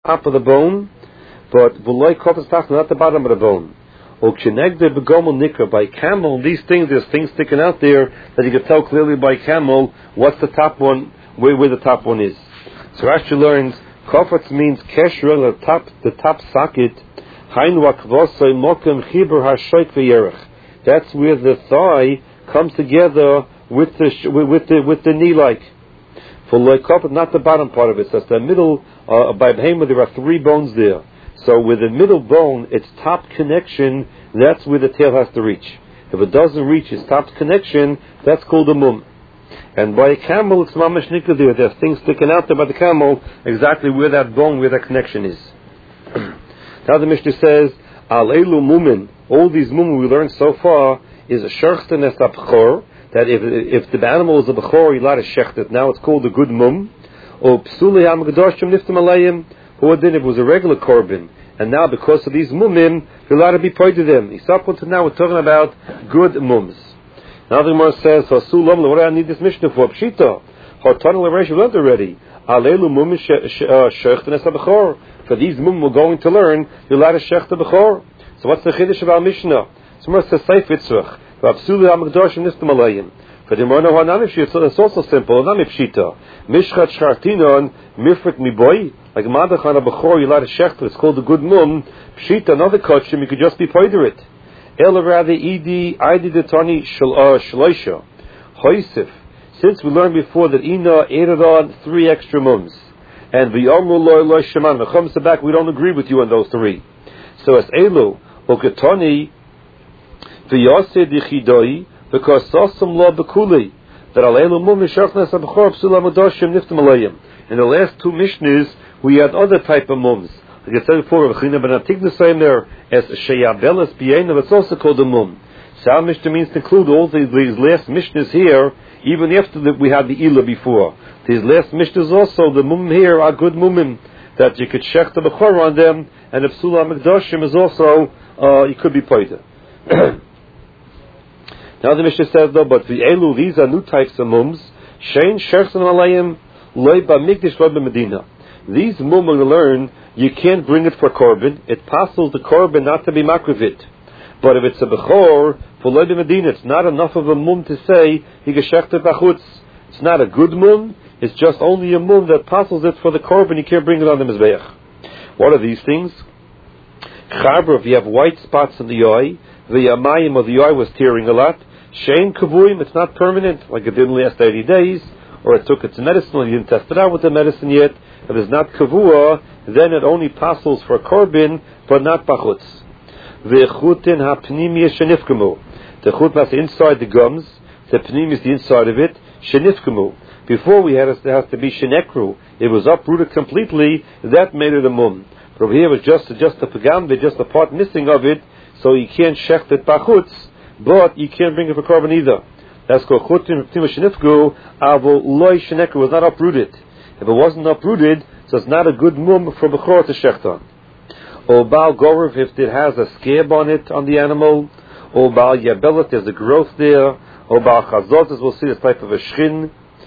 top of the bone, but v'loy kofas tachton, not the bottom of the bone. Uk'shenegde begomel nikra, by camel, these things, there's things sticking out there that you can tell clearly by camel what's the top one, where the top one is. So Rashi learns, kofas means kesher, the top socket, hainu akvosoi mokem chibur hashoik v'yerech. That's where the thigh comes together with the knee like. For loikop, not the bottom part of it. So it's the middle. By Behema, there are 3 bones there. So with the middle bone, its top connection, that's where the tail has to reach. If it doesn't reach its top connection, that's called a mum. And by a camel, it's mamash nikra there. There's things sticking out there by the camel, exactly where that bone, where that connection is. Now the Mishnah says, Al elu mumin, all these mumin we learned so far, is a sherchten es abchor, that if the animal is a bechor, you're allowed to shecht it. Now it's called a good mum. Or psuli ha'magdoshim niftam alayim, or then if it was a regular korban. And now because of these mumim, you're allowed to be paid to them. Now we're talking about good mums. Now the Gemara says, what do I need this Mishnah for? Pshita. We learned already. Alelu mumin shechten es abchor. For these mum we're going to learn, you're allowed to shecht the bechor. So what's the chiddush of our Mishnah? So Gemara says, Seif Yitzrach. For the Morna it's also simple. Nami pshita. Mishchat shartinon mifrit miboy. Like madachan abachor, you allowed to shechter. It's called a good mum. Pshita, another kachim, you could just be poider it. Ela rather idi detani shloisha. Hoisif. Since we learned before that ina added on 3 extra mums, and v'yomru loy sheman v'chom back, we don't agree with you on those 3. So as elu uketani. Because sasam la bekuli that aleilu mum nishachnas abchor psula mudoshim niftam alayim. In the last 2 Mishnahs, we had other type of mums. Like I said before, Rechina ben Atigna saying there as sheyabelas b'yeina, but it's also called a mum. So our Mishnah means to include all these last Mishnahs here, even after we had the Ila before. These last Mishnahs also, the mum here are good mumim that you could shech the bechor on them, and the psula mudoshim is also you could be poida. Now the Mishnah says though, but the elu, these are new types of mums. Shein sherson alayim loy b'mikdash loy b'medina. These mum we learn, you can't bring it for korban. It passes the korban not to be makrivit. But if it's a bechor for loy b'medina, it's not enough of a mum to say he geshechtet b'chutz. It's not a good mum. It's just only a mum that passes it for the korban. You can't bring it on the mizbeach. What are these things? Charber, if you have white spots in the eye, the yamayim of the eye was tearing a lot. Shein kavuim, it's not permanent, like it didn't last 80 days, or it took its medicine, or you didn't test it out with the medicine yet. If it's not kavua, then it only passes for korban, but not pachutz. Ve'chutin ha'pnimi shenifkamu. The chut is inside the gums, the pnim is the inside of it, shenifkamu. Before there has to be shenekru. It was uprooted completely, that made it a mum. But over here it was just a pagam, just a part missing of it, so you can't shecht it pachutz, but you can't bring it for korban either. That's called chutin ptima shenifgu, avo loy shenekru, was not uprooted. If it wasn't uprooted, so it's not a good mum for bechor to shecht on. Or bal gorov, if it has a scab on it, on the animal, or bal yabelet, there's a growth there, or bal chazot, as we'll see, this type of a shchin,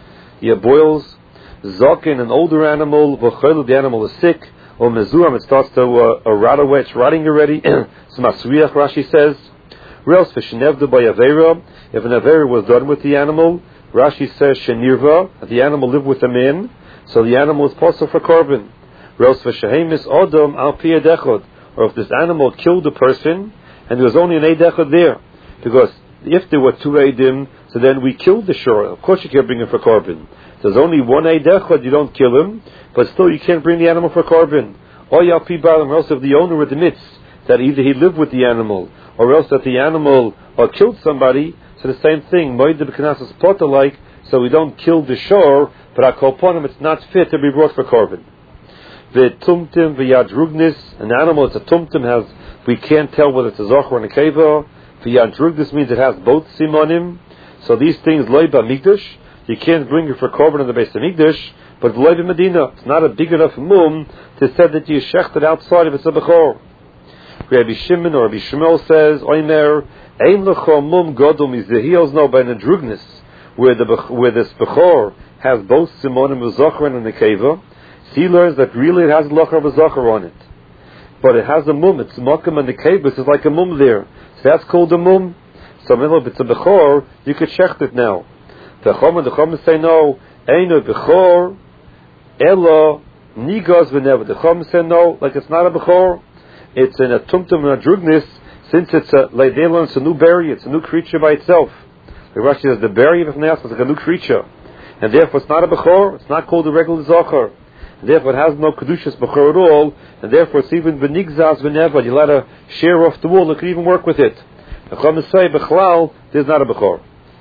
boils. Zokin, an older animal, v'choylu, the animal is sick, or mezuam, it starts to rot away, it's rotting already. So masriach, Rashi says. Reels v'shenevdu by avera, if an avera was done with the animal, Rashi says shenirva, that the animal lived with a man, so the animal is possible for korban. Reels v'shehemis odom al pi edechod, or if this animal killed a person, and there was only an edechod there, because if there were 2 edim, so then we killed the shor. Of course you can't bring him for korban. There's only 1 eidechad, you don't kill him, but still you can't bring the animal for korban. Or yalpi balam, or else if the owner admits that either he lived with the animal, or else that the animal killed somebody, so the same thing, moed b'knasas pota like, so we don't kill the shor, but akoponim, it's not fit to be brought for korban. V'tumtim v'yadrugnis, an animal, it's a tumtim, we can't tell whether it's a zocher or a keva. V'yadrugnis means it has both simonim. So these things, loy b'mikdash, you can't bring it for korban in the base of Mikdash, but loy b'medina, it's not a big enough mum to say that you shecht it outside if it's a bechor. Rabbi Shimon or Rabbi Shmuel says, Oimer, ein lecho mum godol mizehiyos no by nadrugnis, where this bechor has both simonim v'zochron and nekeva. So he learns that really it has locher of a zocher on it. But it has a mum, it's makam and the kebus is like a mum there. So that's called a mum. So if it's a bechor, you could shecht it now. The chom say no, eino bechor, elo, nigos v'never. The chom say no, like it's not a bechor. It's in a tumtum and a drugnis, since it's like they learn it's a new berry, it's a new creature by itself. The Rashi says the berry of Ifneas is like a new creature. And therefore it's not a bechor, it's not called a regular zocher. And therefore it has no kedushas bechor at all, and therefore it's even benigzas v'never. You let her share off the wall, it could even work with it. The chom say bechlal, there's not a bechor.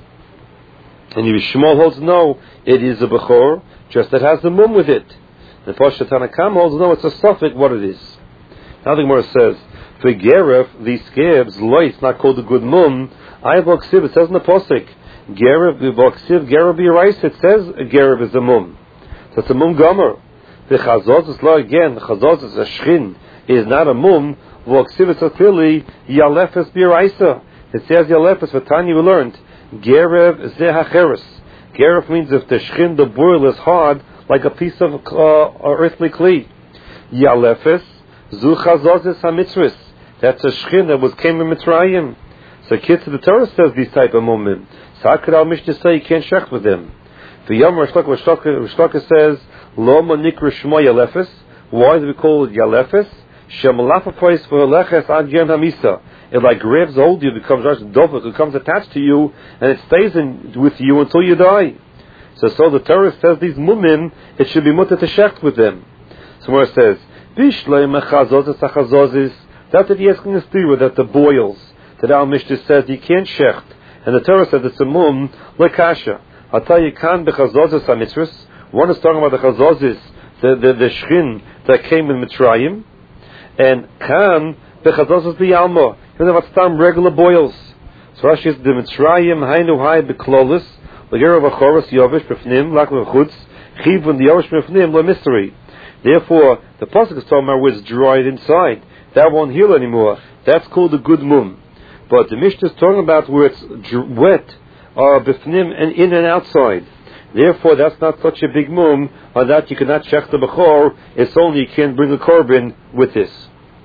And Yishmael holds no, it is a bechor, just that it has the mum with it. The Pashat Tanakam holds no, it's a suffix what it is. Now the Gemara says, for Geref, these scabs, it's not called a good mum. I have Oksiv, it says in the Posik, Geref, Oksiv, Geref B'Yirais, it says Geref is a mum. So it's a mum gomer. The Chazos is law again, the Chazos is a shchin, is not a mum, Oksiv is clearly Yalefes B'Yiraisa. It says Yalefes, for Tanya we learned, Geref Zehacheres. Geref means if the shchin, the boil is hard, like a piece of earthly kli. Yalefes, Zu Chazos HaMitzris. That's a shchin that came in Mitzrayim. So kids of the Torah says these type of mumim. So how could our Mishnah say you can't shech with them? The Yom Rishlaka says, Lo Monikra Shmo Yalefes. Why do we call it Yalefes? Shemalafa place for Leches Ad Yom Hamisa. It like grabs hold you, becomes dofuk, it becomes attached to you, and it stays with you until you die. So the Torah says these mumim, it should be mutter to shech with them. So where it says, Bishlei mechazozes achazozes. That's what he asking us to, that the boils. That our Mishnah says you can't shecht. And the Torah says it's a mum, lekasha. I'll tell you, kan bechazozes ha-mitzvahs. One is talking about the chazozes, the shchin that came in Mitzrayim. And kan bechazozes b'yalma. You know about regular boils. So Rashi says, the Mitzrayim hainu hai beklolis, l'ger of achoros yovish b'fnim, lak v'chutz, chiv and the yovish b'fnim, lo mystery. Therefore, the pasuk is talking about where it's dried inside. That won't heal anymore. That's called a good mum. But the Mishnah is talking about where it's wet, b'fnim, and in and outside. Therefore, that's not such a big mum, on that you cannot check the bechor. It's only you can't bring a korban with this.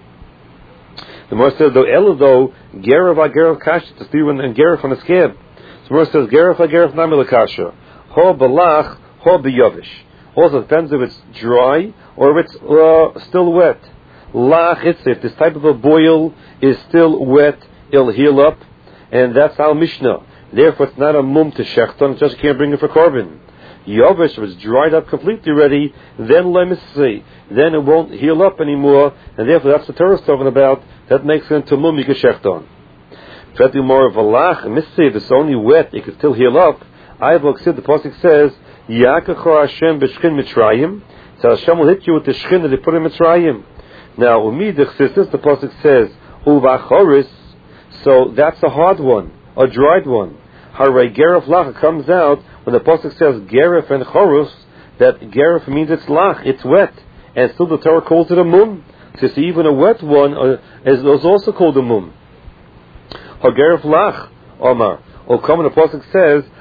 The Gemara says, though, gerav ha-gerav kasha, to steer and gerav on a scab. The Gemara says, gerav ha-gerav nami l'kasha. Ho balach, ho b'yovish. Also depends if it's dry or if it's still wet. Lach, if this type of a boil is still wet, it'll heal up, and that's our Mishnah. Therefore, it's not a mum to shechton, just can't bring it for korban. Yovish was dried up completely ready, then lemissi, then it won't heal up anymore, and therefore that's the Torah is talking about. That makes it into mum you can shechton. Try to do more of a lach, missi, if it's only wet, it can still heal up. I have looked, the pasuk says, Yakacho Hashem b'shchin Mitzrayim. So Hashem will hit you with the shchin that they put in Mitzrayim. Now, umidich sisters, the pasuk says, uvachoris. So that's a hard one, a dried one. Haray geref lach comes out when the pasuk says geref and chorus. That geref means it's lach, it's wet, and still the Torah calls it a mum. So even a wet one is also called a mum. Hageref lach, Omar. Or come when the pasuk says,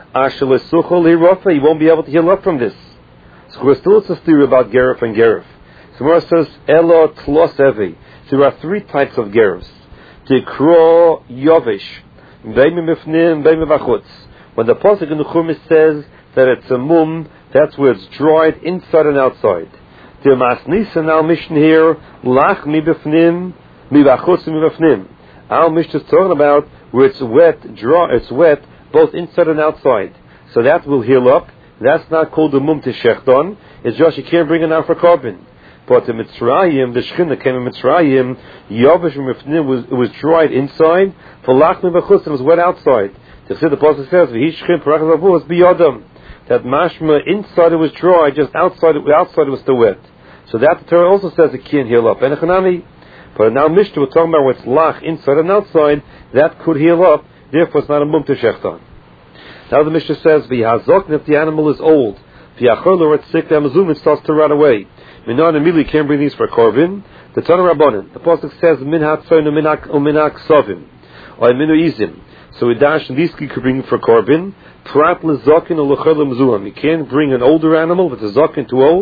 you won't be able to heal up from this. So we're still a theory about geref and geref. So Gemara says, Elo tlos evi. So there are three types of gerefs. Tikro yovish, beim mifnim, beim vachutz. When the pasuk in the Chumash says that it's a mum, that's where it's dried inside and outside. The masnisan al mission here, lach mi bifnim, mi vachutz mi bifnim. Our Mishnah is talking about where it's wet, it's wet, both inside and outside. So that will heal up. That's not called the mum to shechton. It's just you can't bring it out for korban. But the Mitzrayim, the shchin that came in Mitzrayim, Yovish Mifnim was dried inside, for Lachmi B'chutz, it was wet outside. The pasuk says, V'hi shchin parachas avu, it's biyodam. That mashma, inside it was dry, just outside it was still wet. So that the Torah also says it can't heal up. But now Mishnah, we're talking about what's lach, inside and outside, that could heal up, therefore it's not a mum to shechton. Now the Mishnah says, V'hazok, if the animal is old, V'yachol or it's sick, the Amazum, it starts to run away. Minon immediately can't bring these for korban. The Tana Rabbanan, the pasuk says min hatzoin uminak sovim or minu izim. So we dash and these could bring for korban. Prat lezokin or lechol mzuam. You can't bring an older animal if it's a zokin too old,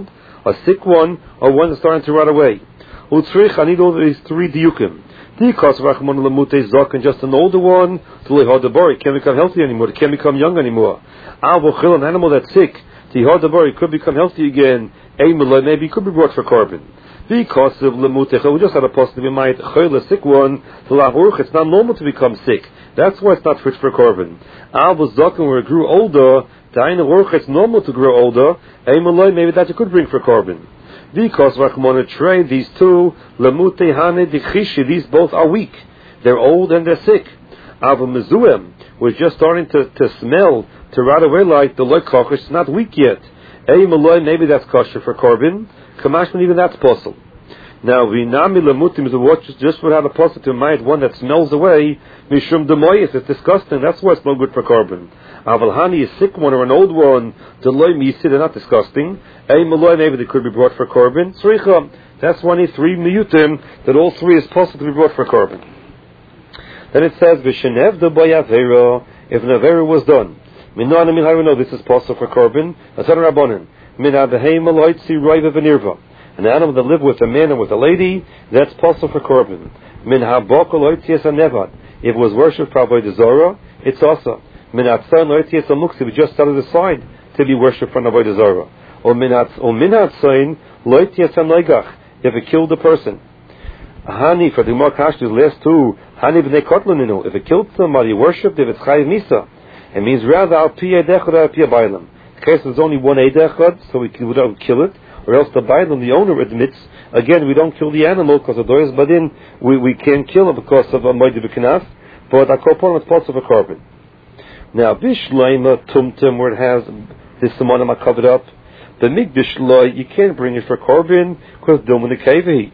a sick one, or one that's starting to rot away. Utzrich, I need all these three diukim. Because Rachmon Lamute Zok, just an older one, to Lehadabari, can't become healthy anymore, it can't become young anymore. Avochil, an animal that's sick, Tihadabari could become healthy again, maybe it could be brought for carbon. Because of Lamute, we just had a positive in mind, a sick one, it's not normal to become sick. That's why it's not fit for carbon. Zok, when it grew older, it's normal to grow older, maybe that you could bring for carbon. Because Rachmona trade these two, Lamute Hane Dikhishi, these both are weak. They're old and they're sick. Ava Mezuem was just starting to smell, to rot away like the Loy Koch, it's not weak yet. Malloy, maybe that's kosher for carbon. Kamashman, even that's possible. Now, Vinami Lamutim is a watch just would have a positive mind, one that smells away. Mishum Demoyes, it's disgusting, that's why it's no good for carbon. Avalhani, a sick one or an old one, Deloy Misi, they're not disgusting. Malloy, maybe they could be brought for carbon. Sricha, that's one of three miyutim, that all three is possible to be brought for carbon. Then it says, Vishenev de Bayavera, if an Avera was done. Minan Min Harino, this is possible for carbon. Asan Rabbanan. Min Abahei Maloitzi Raiva Venirva. An animal that lived with a man and with a lady, that's possible for carbon. Min Habok Loitzias Anevat. If it was worshipped for Avodah Zarah, it's also. Min Atsan Loitzias Amuksi, we just set it aside to be worshipped for Avodah Zarah. Or Min Atsan Loitzias Anoigach, if it killed the person. Hani, for the Gemara Kash's last two, Hani b'nei Kotlaninu, if it killed somebody, worshipped, if it's Chayiv Misa, it means rather Al Piyah Dechad Al Piyah Bailam. In case there's only one Eidechad, so we don't kill it, or else the Bailam, the owner, admits, again, we don't kill the animal because of Doyas Badin, we can't kill it because of a Moed B'Knaf, but Akopon is parts of a carbon. Now, Bishleima Tumtum, where it has this Simonim covered up, the Migdash Loy, you can't bring it for carbon because Domin Kevehi.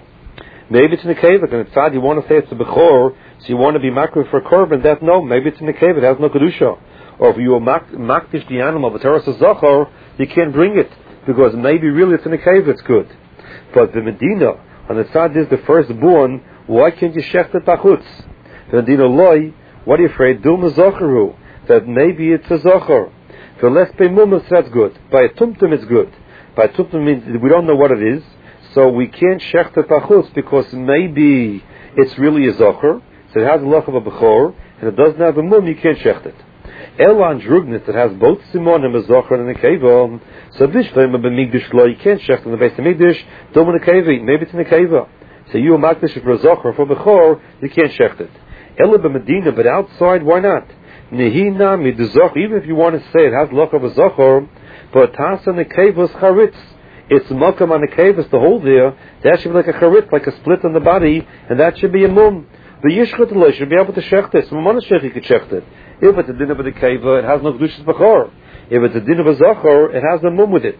Maybe it's in the cave, and it's sad you want to say it's a Bechor, so you want to be makriv for carbon, that no, maybe it's in the cave, it has no Kedusha. Or if you makdish the animal, but Teres Zachor, you can't bring it, because maybe really it's in the cave, it's good. But the Medina, on the side is the firstborn, why can't you shech it bachutz? The Medina Loi, what are you afraid? Duma Zacharu, that maybe it's a Zachor. For less pay mumas, that's good. By a Tumtum, it's good. By a Tumtum means we don't know what it is, so we can't shecht it bachutz because maybe it's really a zocher, so it has a loch of a bechor, and it doesn't have a mum, you can't shecht it. Elan drugnis that has both simonim, a zocher and a keva, so bishleim of a migdash lo, you can't shecht in the base of migdash, dom in a keva, maybe it's in a keva. So you a makdash for a zocher, for bechor, you can't shecht it. Ela b'medina, but outside, why not? Nehina mid the zocher, even if you want to say it has a loch of a zocher, but tasa in the keva is charitz. It's makam on the kavus to hold there. That should be like a charit, like a split in the body, and that should be a mum. The yishchut loy should be able to shecht it. So Mamonashech, you could shecht it. If it's a din of the kava, it has no kedushas b'chor. If it's a din of a zachor, it has a mum with it.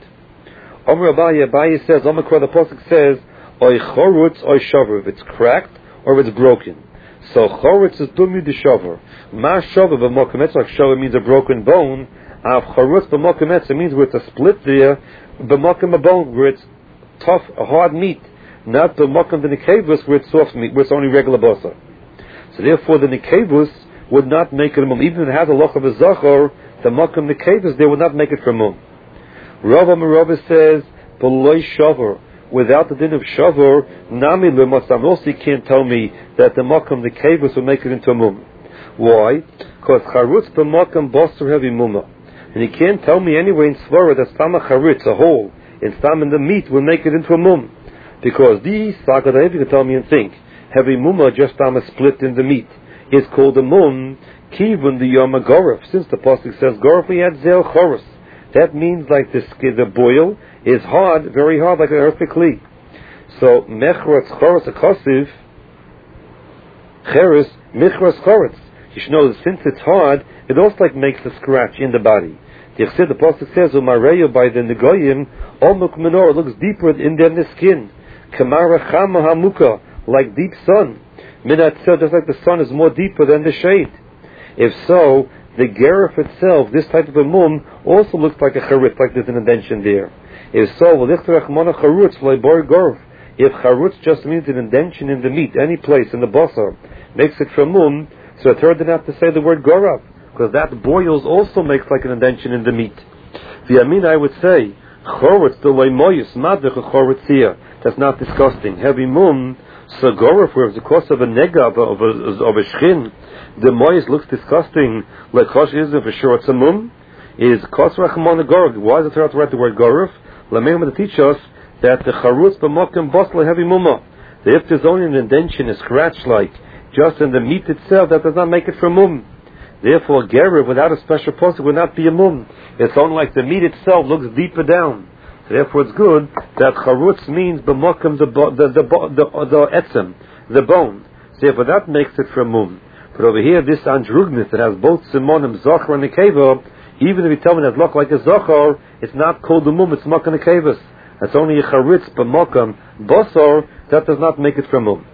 Omer Abaye says, Omer the pasuk says, oy chorutz oy shaver. If it's cracked or if it's broken. So chorutz is dumi de shaver. Ma shaver b'makam etz, like shaver means a broken bone. Av chorutz b'makam etz, it means where it's a split there. B'makam a bone, where it's tough, hard meat, not b'makam the nekavus, where it's soft meat, where it's only regular basa. So therefore, the nekavus would not make it a mum. Even if it has a loch of a zachor, the makam nekavus, they would not make it for mum. Rava Merava says, b'loy shavar, without the din of shavar, nami l'masam. Also, you can't tell me that the makam nekavus will make it into a mum. Why? Because charutz b'makam basar heavy mumma. And you can't tell me anyway in Svara that Stama Charitz, a hole, in Stam in the meat will make it into a mum. Because the Sagadav, you can tell me and think, heavy mumma just Stama split in the meat, is called a mum, Kivun the Yom Goref. Since the Pasuk says Goref, we had Zel Chorus. That means like the boil is hard, very hard, like an earthly kli. So, Mechratz Chorus Akosiv, Cheres, Mechratz Chorus. You should know that since it's hard, it also like makes a scratch in the body. The Pasuk says, Umareyo by the Negoyim, Omuk Menor looks deeper in than the skin. Kamara Chama Hamuka, like deep sun. Minatzah, just like the sun is more deeper than the shade. If so, the Geref itself, this type of a mum, also looks like a charit, like there's an indention there. If so, if charutz just means an indention in the meat, any place in the basar, makes it from mum, so a third didn't have to say the word gorav, because that boils also makes like an indention in the meat. The Amin, I would say, Chorwitz the leimoyus madvich a chorwitz here. That's not disgusting. Heavy mum sagorif, where it's the cost of a nega of a shchin. The moyus looks disgusting. Like chosh is for sure it's a mum. Is kos rachmon gorg. Why is it to write the word gorif? Lameim to teach us that the charutz b'mokim bosle heavy mumma. If there's only an indention, a scratch like just in the meat itself, that does not make it for mum. Therefore, gerev without a special posuk would not be a mum. It's only like the meat itself looks deeper down. So therefore, it's good that charutz means b'mokim the etzem, the bone. So therefore, that makes it for mum. But over here, this andrugnis that has both simonim zochar and nekeva, even if you tell me that look like a zochar, it's not called the mum. It's mokim nekevas. It's only a charitz b'mokim bosor that does not make it for mum.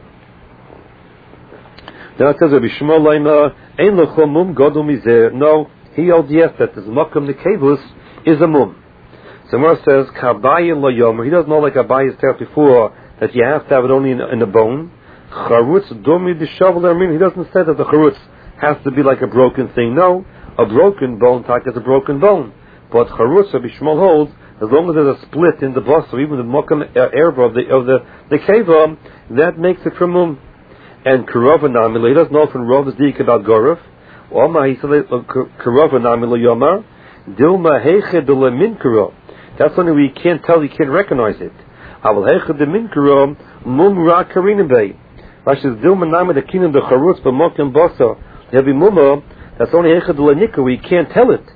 Now it says Rabbi Shmuel Leima ein lochol mum godol mizer. No, he held yes that this mokim nekevus is a mum. Somewhere says kabayi lo yomer. He doesn't know like Abayi said before that you have to have it only in a bone. Charutz domi d'shavel ermin. He doesn't say that the charutz has to be like a broken thing. No, a broken bone like is a broken bone. But charutz Rabbi Shmuel holds as long as there's a split in the bus or even the mokum erva of the keva, that makes it from mum. And karova namila, he doesn't know from Rav Zik about gorov. Oma he said karova namila yomar dilma heiche de lemin karov. That's only we can't tell, you can't recognize it. Aval heiche de min karov mum ra karina bay. Like says dilma namila the kingdom the charutz but mokum basa heavy mumma. That's only heiche de lenika, we can't tell it.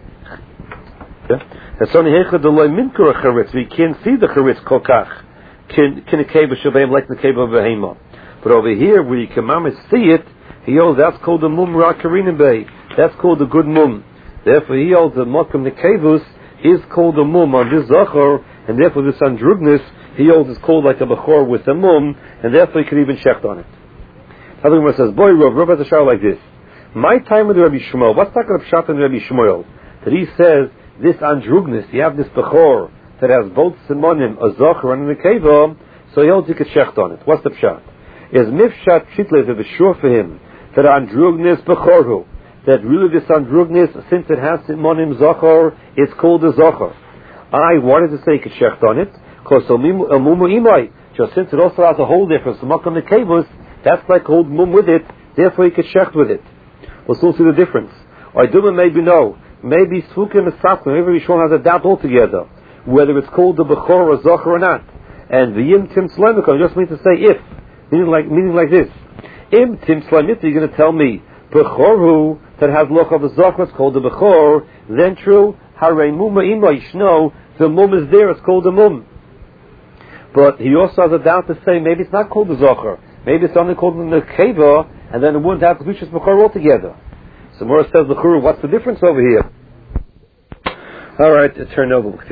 That's only heiche de lemin karov charitz. We can't see the charitz kolkach. Can a keva shavayim like the keva of behema. But over here, where you can see it, he holds that's called the mum rakarin bay. That's called the good mum. Therefore, he holds the mokum nekevus is called the mum on this zachor, and therefore this andrugnis he holds is called like a bechor with a mum, and therefore he can even check on it. Other one says, "Boy, Rav has a shower like this. My time with Rabbi Shmuel. What's talking about pshat in Rabbi Shmuel? That he says this andrugnis, you have this bechor that has both simonim, a zachor and a nekeva, so he holds he can check on it. What's the pshat? Is mifshat shitle to be sure for him that andrugnis bechorhu, that really this andrugnis, since it has simonim zachor, it's called a zachor. I wanted to say keshecht on it because mumu imai, just since it also has a hole there for smokum nekevus, that's like hold mum with it. Therefore, you keshecht with it. We'll still see the difference. Or duma maybe no, maybe sfukim esafim. Maybe Rishon has a doubt altogether whether it's called the bechor or zachor or not. And the yim tim slemikom just means to say if. Meaning like this. Im tim slamit, you're going to tell me bechorhu that has loch of a zachor, it's called the bechor. Then true, harei muma ima yishno, the mum is there, it's called the mum. But he also has a doubt to say maybe it's not called the zachor, maybe it's only called the keva, and then it wouldn't have kedushas bechor altogether. So Morris says the churu, what's the difference over here? All right, turn over.